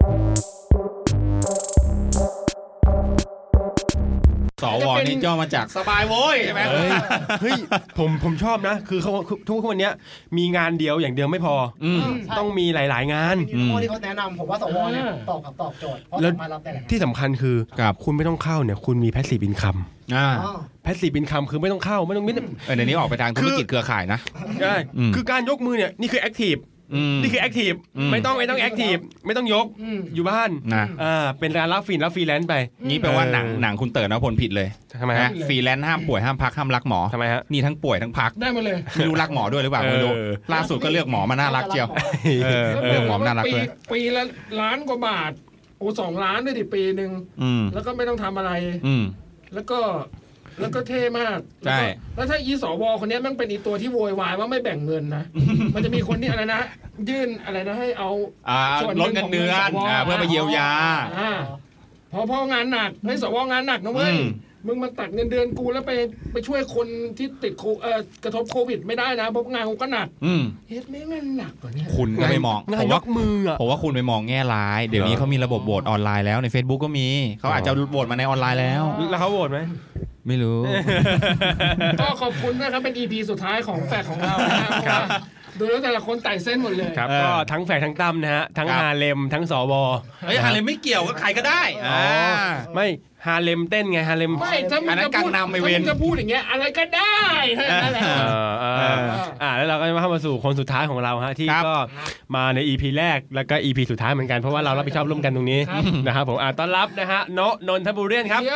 สวนี่ย่อมาจากสบายโว้ยใช่ไหมเฮ้ยผมผมชอบนะคือเขาทุกคนเนี้ยมีงานเดียวอย่างเดียวไม่พอต้องมีหลายๆงานข้อที่เขาแนะนำผมว่าสวเนี่ยตอบกับตอบโจทย์เพราะสามารถรับได้ที่สำคัญคือคุณไม่ต้องเข้าเนี่ยคุณมี passive income อ่า passive income คือไม่ต้องเข้าไม่ต้องไม่เออในนี้ออกไปทางธุรกิจเครือข่ายนะใช่คือการยกมือเนี่ยนี่คือ activeนี่คือแอคทีฟไม่ต้องไม่ต้องแอคทีฟไม่ต้องยกอยู่บ้านนะอ่าเป็นการรับฟรีรับฟรีแลนซ์ไปนี่แปลว่าหนังหนังคุณเต๋อนพลผิดเลยทำไมฮะฟรีแลนซ์ห้ามป่วยห้ามพักห้ามรักหมอทำไมฮะนี่ทั้งป่วยทั้งพักได้หมดเลยไม่รู้รักหมอด้วยหรือเปล่าไม่รู้ล่าสุดก็เลือกหมอมาน่ารักเจียวเออหมอน่ารักเลยปีละล้านกว่าบาทโอ้สองล้านด้วยดิปีนึงแล้วก็ไม่ต้องทำอะไรแล้วก็แล้วก็เท่มากใช่แล้วถ้าอีสวคนนี้มันเป็นอีตัวที่โวยวายว่าไม่แบ่งเงินนะมันจะมีคนที่อะไรนะยื่นอะไรนะให้เอาลดเงินเดือนเพื่อไปเยียวยาพอพองานหนักให้สวงานหนักนะเว้ยมึงมาตัดเงินเดือนกูแล้วไปไปช่วยคนที่ติดโคเอ่อกระทบโควิดไม่ได้นะเพราะงานกูก็หนักเฮ็ดไม่งั้นหนักกว่านี้คุณก็ไม่มองผมว่ามืออ่ะผมว่าคุณไปมองแง่ร้ายเดี๋ยวนี้เขามีระบบโหวตออนไลน์แล้วใน Facebook ก็มีเขาอาจจะโหวตมาในออนไลน์แล้วแล้วเขาโหวตไหมไม่รู้ก็ขอบคุณนะครับเป็น อี พี สุดท้ายของแฟกของเรานะครับดูแล้วแต่ละคนไต่เส้นหมดเลยครับก็ทั้งแฝกทั้งตั้มนะฮะทั้งฮาเลมทั้งสวเฮ้ยฮาเลมไม่เกี่ยวก็ใครก็ได้อ๋อไม่ฮาเลมเต้นไงฮาเลมไม่ถ้ามึงจะพูดถ้ามึงจะพูดอย่างเงี้ยอะไรก็ได้นั่นแหละอ่าแล้วเราก็มาเข้ามาสู่คนสุดท้ายของเราฮะที่ก็มาใน อี พี แรกแล้วก็ อี พี สุดท้ายเหมือนกันเพราะว่าเรารับผิดชอบร่วมกันตรงนี้นะครับผมอ่าต้อนรับนะฮะโนนนทบุรีครับ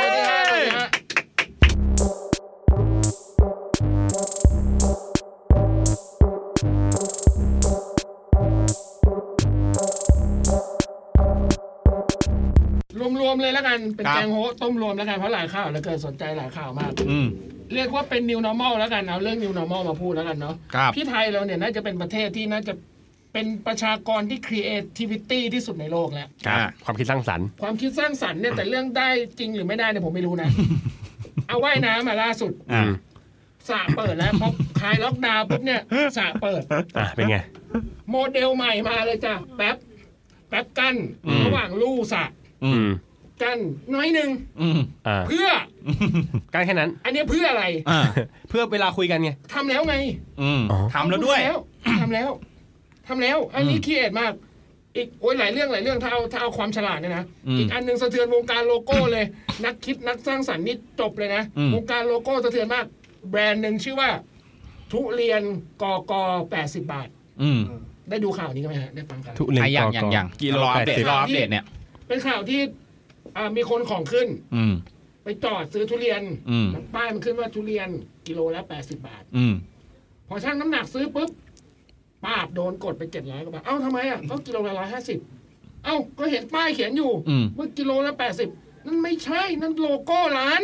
รวมๆเลยแล้วกันเป็นแกงโฮต้มรวมแล้วกันเพราะหลายข่าวแล้วเกิดสนใจหลายข่าวมากเรียกว่าเป็น new normal แล้วกันเอาเรื่อง new normal มาพูดแล้วกันเนาะที่ไทยเราเนี่ยน่าจะเป็นประเทศที่น่าจะเป็นประชากรที่ creativity ที่สุดในโลกแล้วความคิดสร้างสรรค์ความคิดสร้างสรรค์เนี่ยแต่เรื่องได้จริงหรือไม่ได้เนี่ยผมไม่รู้นะเอาว่ายน้ำมาล่าสุดสระเปิดแล้วพอคลายล็อกดาวน์ปุ๊บเนี่ยสระเปิดอ่ะเป็นไงโมเดลใหม่มาเลยจ้ะแป๊บแป๊บกั้นระหว่างลู่สระกันน้อยหนึ่งเพื่อการแค่นั้นอันนี้เพื่ออะไรเพื่อเวลาคุยกันไงทำแล้วไงทำแล้วด้วยทำแล้วทำแล้วอันนี้คิดเอทมากอีกโอ้ยหลายเรื่องหลายเรื่องถ้าเอาถ้าเอาความฉลาดเนี่ยนะอีกอันนึงสะเทือนวงการโลโก้เลยนักคิดนักสร้างสรรค์นี่จบเลยนะวงการโลโก้สะเทือนมากแบรนด์หนึ่งชื่อว่าทุเรียนกกแปดสิบบาทได้ดูข่าวนี้กันไหมฮะได้ฟังกันทุเรียนกกกิโลอัปเดตรออัปเดตเนี่ยเป็นข่าวที่มีคนของขึ้นไปจอดซื้อทุเรียนป้ายมันขึ้นว่าทุเรียนกิโลละแปดสิบบาทพอชั่งน้ำหนักซื้อปุ๊บป้าบโดนกดไปเจ็ดร้อยกว่าบาทเอ้าทำไมอ่ะก็กิโลละร้อยห้าสิบเอ้าก็เห็นป้ายเขียนอยู่ว่ากิโลละแปดสิบนั่นไม่ใช่นั่นโลโก้ร้าน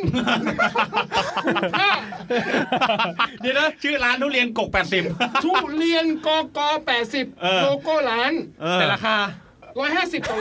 เดี๋ยวนะชื่อร้านทุเรียนกกแปดสิบทุเรียนกกแปดสิบโลโก้ร้านแต่ราคาร้อยห้าสิบต่อโล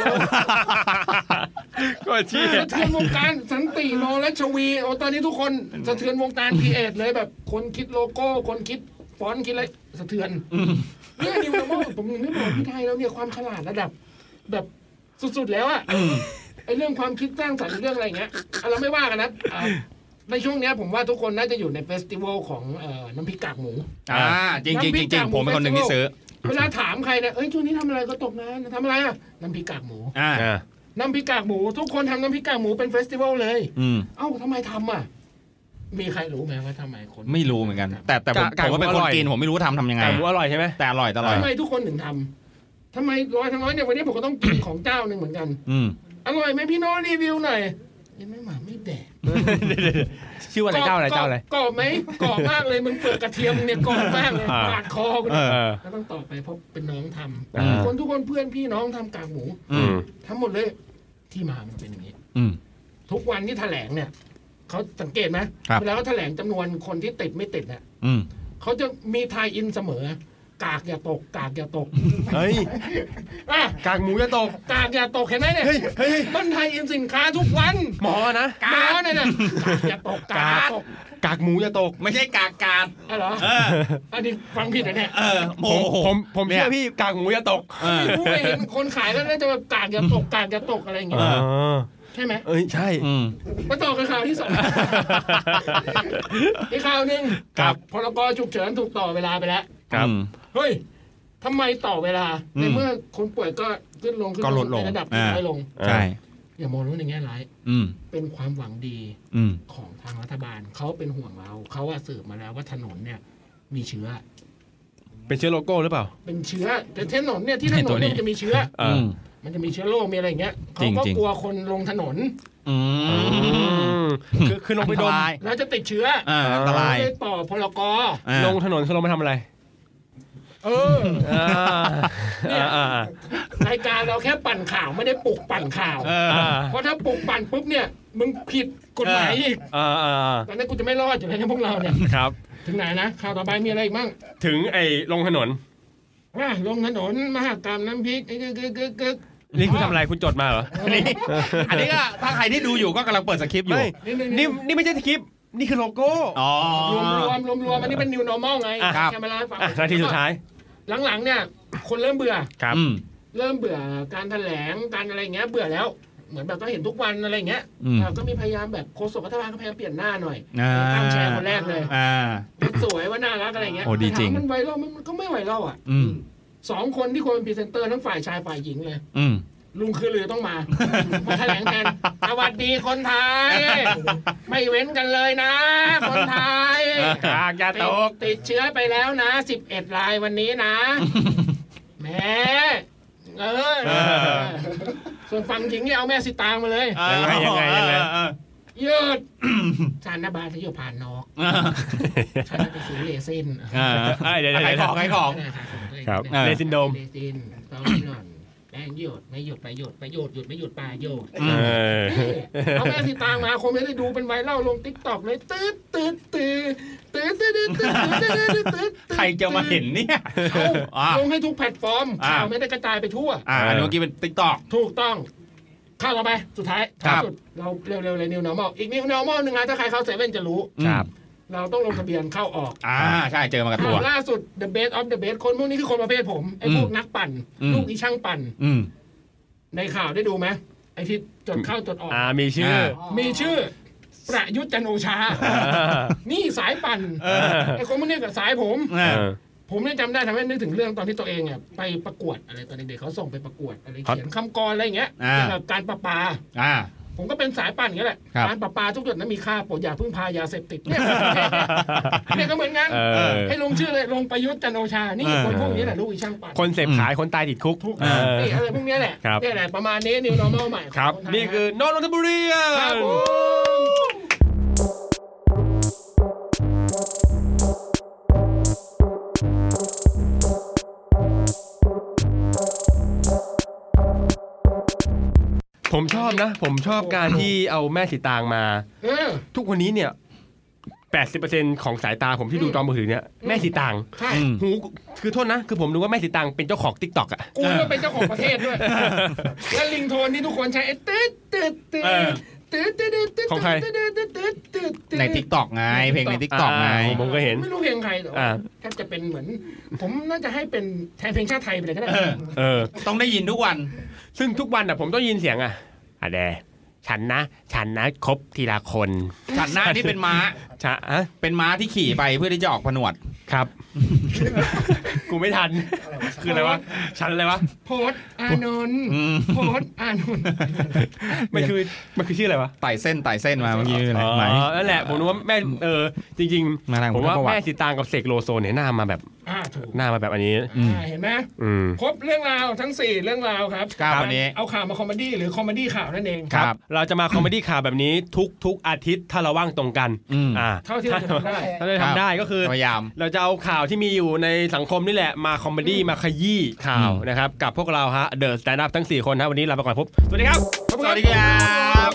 ก็ชี้สะเทือนวงการสันติโนและชวีโอ้ตอนนี้ทุกคนสะเทือนวงการครีเอทเลยแบบคนคิดโลโก้คนคิดฟอนต์คิดอะไรสะเทือนเนี่ยนิวโนมอลผมยังไม่บอกที่ไทยแล้วเนี่ยความฉลาดระดับแบบสุดๆแล้วอะไอเรื่องความคิดสร้างสรรค์เรื่องอะไรเงี้ยเราไม่ว่ากันนะในช่วงนี้ผมว่าทุกคนน่าจะอยู่ในเฟสติวัลของน้ำพริกกากหมูอ่าจริงจริงจริงผมเป็นคนหนึ่งที่ซื้อเวลาถามใครเนี่ยเอ้ยช่วงนี้ทำอะไรก็ตกงานทำอะไรอ่ะน้ำพริกกากหมูอ่าน้ำพริกกากหมูทุกคนทำน้ำพริกกากหมูเป็นเฟสติวัลเลยเอ้าทำไมทำอ่ะมีใครรู้ไหมว่าทำไมคนไม่รู้เหมือนกันแต่แต่ผมผมว่าเป็นคนกินผมไม่รู้ทำทำยังไงกากหมูอร่อยใช่ไหมแต่อร่อยตลอดทำไมทุกคนถึงทำทำไมร้อยทั้งร้อยเนี่ยวันนี้ผมก็ต้องกินของเจ้าหนึ่งเหมือนกันอร่อยไหมพี่โน้รีวิวหน่อยยังไม่มาไม่แดกชื่อว่าอะไรเจ้าอะไรเจ้าอะไรกรอบไหมกรอบมากเลยมึงเปลือกกระเทียมเนี่ยกรอบมากเลยบาดคอกูแล้วต้องต่อไปเพราะเป็นน้องทำคนทุกคนเพื่อนพี่น้องทำกากหมูทั้งหมดเลยที่มามันเป็นอย่างนี้ทุกวันที่แถลงเนี่ยเขาสังเกตไหมเวลาเขาแถลงจำนวนคนที่ติดไม่ติดเนี่ยเขาจะมีไทยอินเสมอกากอย่าตกกากอย่าตกเฮ้ยกากหมูอย่าตกกากอย่าตกเห็นไหมเนี่ยมันไทยอินสินค้าทุกวันหมอนะหมอเนี่ยนะกากอย่าตกกากตกกากหมูอย่าตกไม่ใช่กากกาดอ๋อเหรออันนี้ฟังผิดนะเนี่ยผมผมผมเชื่อพี่กากหมูอย่าตกผู้ไปเห็นคนขายแล้วน่าจะแบบกากอย่าตกกากอย่าตกอะไรอย่างเงี้ยใช่ไหมเอ้ยใช่มาต่อกันข่าวที่สองอีกข่าวหนึ่งกับพรกฉุกเฉินถูกต่อเวลาไปแล้วครับเฮ้ยทำไมต่อเวลาในเมื่อคนป่วยก็ขึ้นลงขึ้นลงในระดับที่น้อยลงใช่อย่ามองว่าในแง่ร้ายเป็นความหวังดีของทางรัฐบาลเขาเป็นห่วงเราเขาว่าสืบมาแล้วว่าถนนเนี่ยมีเชื้อเป็นเชื้อโลโก้หรือเปล่าเป็นเชื้อแต่ถนนเนี่ยที่ถนนเนี่ยมันจะมีเชื้อมันจะมีเชื้อโรคมีอะไรอย่างเงี้ยเขาก็กลัวคนลงถนนคือคือลงไปดมแล้วจะติดเชื้ออันตรายต่อพรกลงถนนคือลงไปทำอะไรเออรายการเราแค่ปั่นข่าวไม่ได้ปลุกปั่นข่าวเพราะถ้าปลุกปั่นปุ๊บเนี่ยมึงผิดกฎหมายอีกตอนนี้กูจะไม่รอดอยู่แล้วนะพวกเราเนี่ยครับถึงไหนนะข่าวต่อไปมีอะไรอีกบ้างถึงไอ้ลงถนนว่าลงถนนมหากรรมน้ำพริกไอ้กึกกึกกึกนี่คุณทำอะไรคุณจดมาเหรออันนี้อันนี้ก็ถ้าใครที่ดูอยู่ก็กำลังเปิดสคริปต์อยู่ไม่นี่นี่ไม่ใช่สคริปต์นี่คือโลโก้อ๋อรวมรวมรวมรวมอันนี้เป็น new normal ไงอ่ะครับแค่มาเล่าให้ฟังอ่ะนาทีสุดท้ายหลังๆเนี่ยคนเริ่มเบื่อครับอืมเริ่มเบื่อการแถลงการอะไรเงี้ยเบื่อแล้วเหมือนแบบก็เห็นทุกวันอะไรเงี้ยอืมเราก็มีพยายามแบบโฆษกรัฐบาลก็พยายามเปลี่ยนหน้าหน่อยอ่าตั้งแชร์คนแรกเลยอ่าสวยว่าน่ารักอะไรเงี้ยโอ้ดีจริงแต่ถามมันไวรัลมันก็ไม่ไวรัลอ่ะอืมสองคนที่ควรเป็นพรีเซนเตอร์ทั้งฝ่ายชายฝ่ายหญิงเลยอืมลุงคือลือต้องมามาแถลงแทนสวัสดีคนไทย ไม่เว้นกันเลยนะ คนไทยอ่ะอย่าตกติดเชื้อไปแล้วนะสิบเอ็ดรายวันนี้นะแหม่เออเออส่วนฝั่งหญิงเนี่ยเอาแม่สิตางมาเลยยังไงยังไงยังไงยืดฉันนะบาทะโยผ่านนอกฉันไปซื้อเลซินอ่าเอ้ยเดี๋ยวเดี๋ยวขายเดี๋ขยวองขายของครับเออเลซินโดมเลซินต้องหย่อนแป้งหยุดไม่หยุดไปหยุดไปหยุดหยุดไม่หยุดปลาหยุดเออเอาแม่สิตางมาคนไม่ได้ดูเป็นไวรัลลงติ๊กต็อกเลยตืดตืดตืดตืดตืดตืดตืดตืดตืดใครจะมาเห็นเนี่ยเอาลงให้ทุกแพลตฟอร์มอ่าข่าวไม่ได้กระจายไปทั่วอ่าอันนี้เมื่อกี้เป็นติ๊กตอกถูกต้องเข้าเราไปสุดท้ายครับสุดเราเร็วๆเลย new normal อีก new normal หนึ่งนะถ้าใครเข้าเซเว่นจะรู้ครับเราต้องลงทะเบียนเข้าออกอ่าใช่เจอมากับตัข่าว วล่าสุด the best of the best คนพวกนี้คือคนประเภทผมไอ้พวกนักปั่นอืมลูกอีช่างปั่นอืมในข่าวได้ดูไหมไอ้ที่จดเข้าจดออกอ่ามีชื่ออ่ามีชื่อ ประยุทธ์จันทร์โอชา นี่สายปั่นไอ้คนพวกนี้กับสายผมเออผมเนี่ยจำได้ทำให้นึกถึงเรื่องตอนที่ตัวเองอ่ะไปประกวดอะไรตอนเด็กๆเขาส่งไปประกวดอะไรครับเขียนคำกรอะไรอย่างเงี้ยอ่าเกี่ยวกับการประปาอ่าผมก็เป็นสายปั่นอย่างเงี้ยแหละครับการประปาทุกหยดนั้นมีค่าโปรดอย่าพึ่งพายาเสพติดเนี่ยเนี่ยก็เหมือนกันเออให้ลงชื่อเลยลงประยุทธ์จันทร์โอชา นี่เออคนพวกนี้แหละลูกอีช่างปั่นคนเสพขายคนตายติดคุกทุกเออนี่อะไรพวกเนี้ยแหละครับเนี่ยแหละประมาณนี้ new normal ใหม่ของครับนไทยนี่คือนอนนทบุรีครับผมผมชอบนะ ผมชอบการที่เอาแม่สีตางมาเออทุกวันนี้เนี่ย แปดสิบเปอร์เซ็นต์ ของสายตาผมที่ดูจอมือถือเนี่ยแม่สีตางใช่อืมหูคือโทษนะ คือผมรู้ว่าแม่สีตางเป็นเจ้าของติ๊กต็อกอะกูก็เป็นเจ้าของประเทศด้วย และลิงโทนที่ทุกคนใช้ไอ้ตืดตืดตืดเออตืดตืดตืดตืดของใครตืดตืดตืดตืดตืดในติ๊กตอกไง เพลงในติ๊กตอกไงอ่าผมก็เห็นไม่รู้เพลงใครแต่ว่าอ่าแทบจะเป็นเหมือน ผมน่าจะให้เป็นแทนเพลงชาติไทยไปเลยก็ได้เออเออต้องได้ยินทุกวันซึ่งทุกวันอะผมต้องยินเสียงอะอะแดฉันนะ ฉันนะครบทีละคนฉันหน้าที่เป็นม้าชะอะเป็นม้าที่ขี่ไปเพื่อที่จะออกผนวดครับ กูไม่ทัน คืออะไรวะ ฉันอะไรวะโพสต์อานนท์อืมโพสต์อานนท์มันคือ มันคือชื่ออะไรวะไต่เส้นไต่เส้นมาเมื่อกี้อะไรอ๋อไหมนั่นแหละ ผมรู้ว่าแม่ เออ จริงมาทางๆ ผมว่าพุทธประวัติแม่สีตางกับเสกโลโซเนี่ยหน้ามาแบบอ่าถูกหน้ามาแบบอันนี้อืมอ่าเห็นไหมอืมครบเรื่องราวทั้งสี่เรื่องราวครับครับวันนี้เอาข่าวมาคอมเมดี้หรือคอมเมดี้ข่าวนั่นเองครับเราจะมาคอมเมดี้ข่าวแบบนี้ทุกทุกอาทิตย์ถ้าเราว่างตรงกันอืมอ่าเท่าที่เราจะทำได้ถ้าเราทำได้ก็คือพยายามเราจะเอาข่าวที่มีอยู่ในสังคมนี่แหละมาคอมเมดี้มาขยี้ข่าวอืมนะครับ กับพวกเราฮะเดอะสแตนด์อัพทั้ง สี่ คนนะวันนี้ลาไปก่อนพบ สวัสดีครับสวัสดีครับ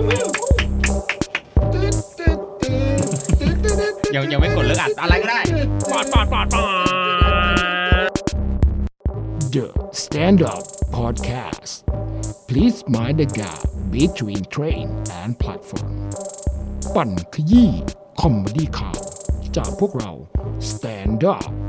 ยังยังไม่กดเลิกอัดอะไรก็ได้ปอดปอดปอดปอด The Stand Up Podcast. Please mind the gap between train and platform. ปั่นขยี้คอมเมดี้ข่าวจากพวกเรา Stand Up